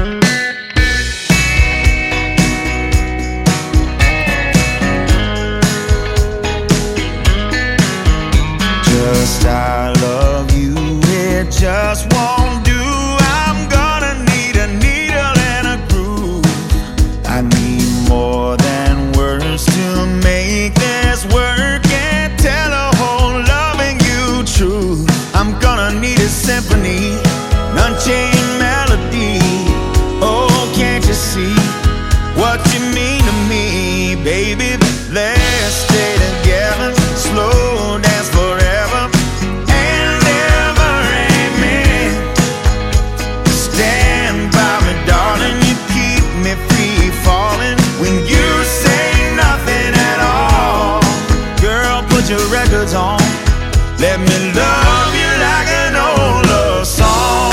Just I love you, it just won't do. I'm gonna need a needle and a groove. I need more than words to make this work and tell a whole loving you true. I'm gonna need a symphony, an unchained melody. Oh, can't you see what you mean to me, baby? Let's stay together, slow dance forever and ever, amen. Stand by me, darling, you keep me free falling when you say nothing at all. Girl, put your records on, let me love you like an old love song.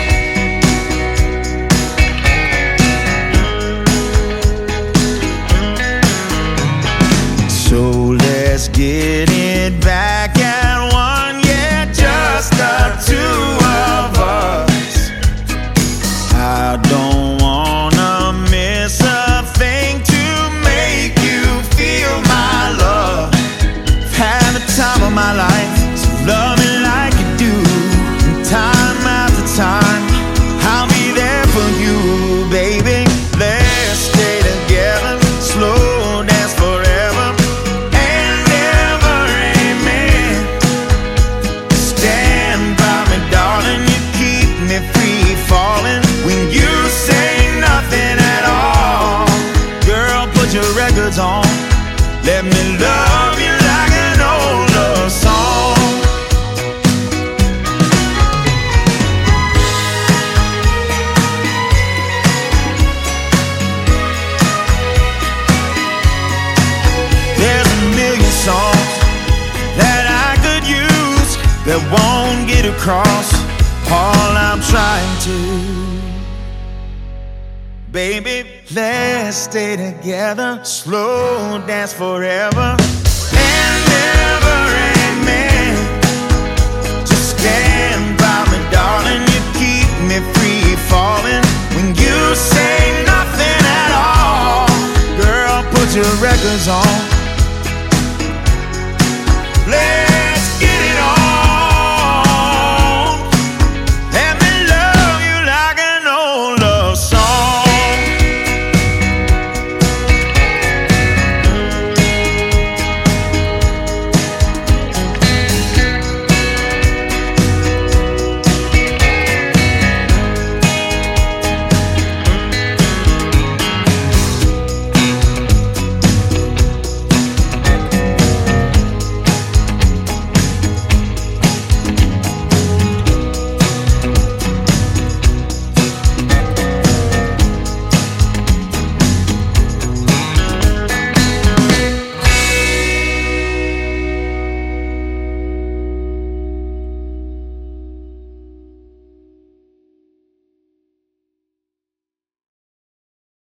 So let's get it back at one, yeah, just the two of us. I don't wanna miss a thing to make you feel my love. Had the time of my life, so love me like you do. And time after time, I'll be there for you, baby. Let's stay together, slow dance forever and ever, amen. Stand by me, darling, you keep me free falling when you say nothing at all. Girl, put your records on, let me love you like an old love song. There's a million songs that I could use that won't get across all I'm trying to. Baby, let's stay together, slow dance forever and ever, amen. Just stand by me, darling, you keep me free falling when you say nothing at all. Girl, put your records on,